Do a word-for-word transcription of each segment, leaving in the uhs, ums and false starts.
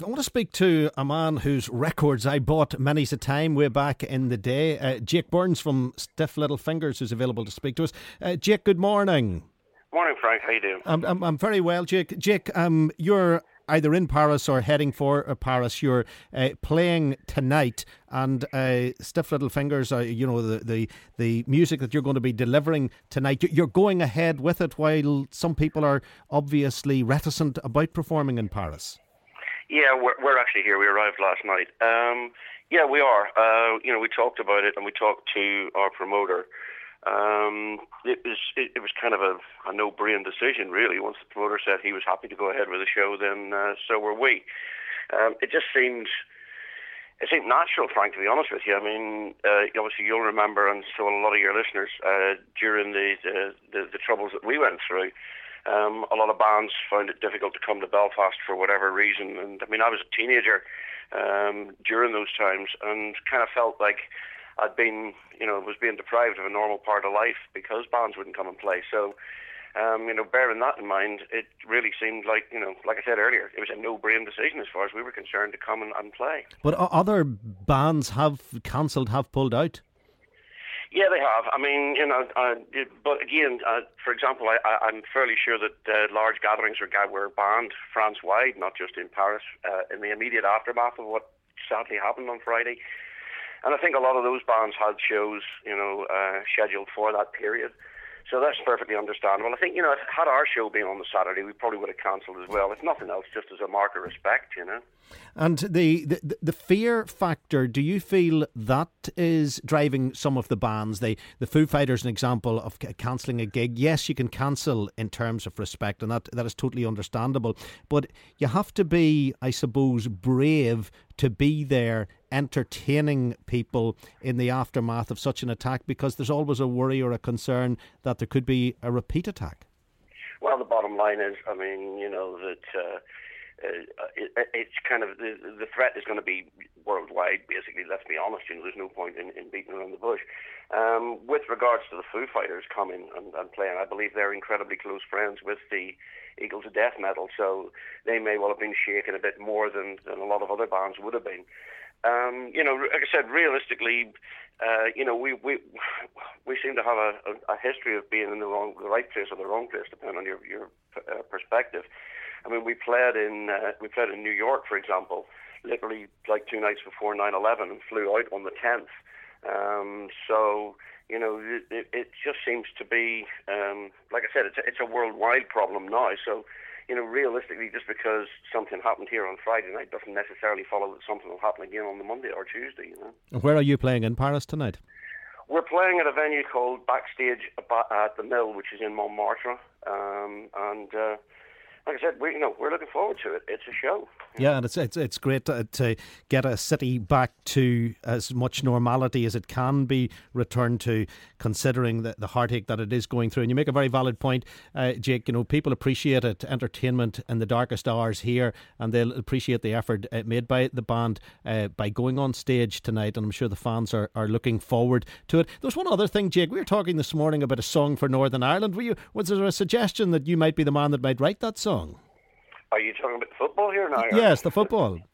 I want to speak to a man whose records I bought many's a time way back in the day. Uh, Jake Burns from Stiff Little Fingers is available to speak to us. Uh, Jake, good morning. Morning, Frank. How you doing? I'm, I'm, I'm very well, Jake. Jake, um, you're either in Paris or heading for uh, Paris. You're uh, playing tonight, and uh, Stiff Little Fingers, uh, you know, the, the, the music that you're going to be delivering tonight, you're going ahead with it while some people are obviously reticent about performing in Paris. Yeah, we're, we're actually here. We arrived last night. Um, yeah, we are. Uh, you know, we talked about it, and we talked to our promoter. Um, it was it, it was kind of a, a no-brain decision, really. Once the promoter said he was happy to go ahead with the show, then uh, so were we. Um, it just seemed it seemed natural, Frank, to be honest with you. I mean, uh, obviously you'll remember, and so will a lot of your listeners, uh, during the, the, the, the troubles that we went through, Um, a lot of bands found it difficult to come to Belfast for whatever reason. And I mean, I was a teenager um, during those times and kind of felt like I'd been, you know, was being deprived of a normal part of life because bands wouldn't come and play. So, um, you know, bearing that in mind, it really seemed like, you know, like I said earlier, it was a no-brain decision as far as we were concerned to come and, and play. But other bands have cancelled, have pulled out? Yeah, they have. I mean, you know, uh, but again, uh, for example, I, I, I'm fairly sure that uh, large gatherings were, were banned France-wide, not just in Paris, uh, in the immediate aftermath of what sadly happened on Friday. And I think a lot of those bands had shows, you know, uh, scheduled for that period. So that's perfectly understandable. I think, you know, if had our show been on the Saturday, we probably would have cancelled as well. If nothing else, just as a mark of respect, you know. And the, the the fear factor, do you feel that is driving some of the bands? The, the Foo Fighters, an example of cancelling a gig. Yes, you can cancel in terms of respect, and that, that is totally understandable. But you have to be, I suppose, brave to be there entertaining people in the aftermath of such an attack, because there's always a worry or a concern that there could be a repeat attack. Well, the bottom line is, I mean, you know, that uh, uh, it, it's kind of, the, the threat is going to be worldwide, basically, let's be honest. You know, there's no point in, in beating around the bush. Um, with regards to the Foo Fighters coming and, and playing, I believe they're incredibly close friends with the Eagles of Death Metal, so they may well have been shaken a bit more than, than a lot of other bands would have been. Um, you know, like I said, realistically, uh, you know, we, we we seem to have a, a, a history of being in the wrong, the right place or the wrong place, depending on your your uh, perspective. I mean, we played in uh, we played in New York, for example, literally like two nights before nine eleven, and flew out on the tenth. Um, so you know, it, it just seems to be, um, like I said, it's a, it's a worldwide problem now. So, you know, realistically, just because something happened here on Friday night doesn't necessarily follow that something will happen again on the Monday or Tuesday, you know. And where are you playing in Paris tonight? We're playing at a venue called Backstage at the Mill, which is in Montmartre. Um, and uh, like I said, we, you know, we're looking forward to it. It's a show. Yeah, and it's it's it's great to, to get a city back to as much normality as it can be returned to, considering the, the heartache that it is going through. And you make a very valid point, uh, Jake. You know, people appreciate it, entertainment in the darkest hours here, and they'll appreciate the effort uh, made by the band uh, by going on stage tonight. And I'm sure the fans are, are looking forward to it. There's one other thing, Jake. We were talking this morning about a song for Northern Ireland. Were you, was there a suggestion that you might be the man that might write that song? Are you talking about the football here now? Yes, the football. um,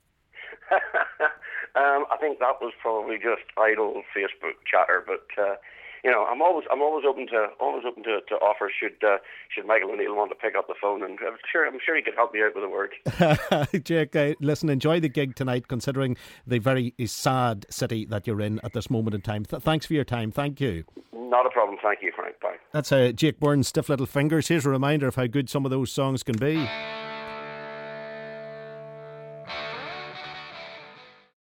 I think that was probably just idle Facebook chatter, but uh, you know, I'm always I'm always open to always open to, to offers. Should uh, should Michael O'Neill want to pick up the phone, and I'm sure I'm sure he could help me out with a word. Jake, uh, listen, enjoy the gig tonight, considering the very sad city that you're in at this moment in time. Th- thanks for your time. Thank you. Not a problem. Thank you, Frank. Bye. That's uh, Jake Burns, Stiff Little Fingers. Here's a reminder of how good some of those songs can be.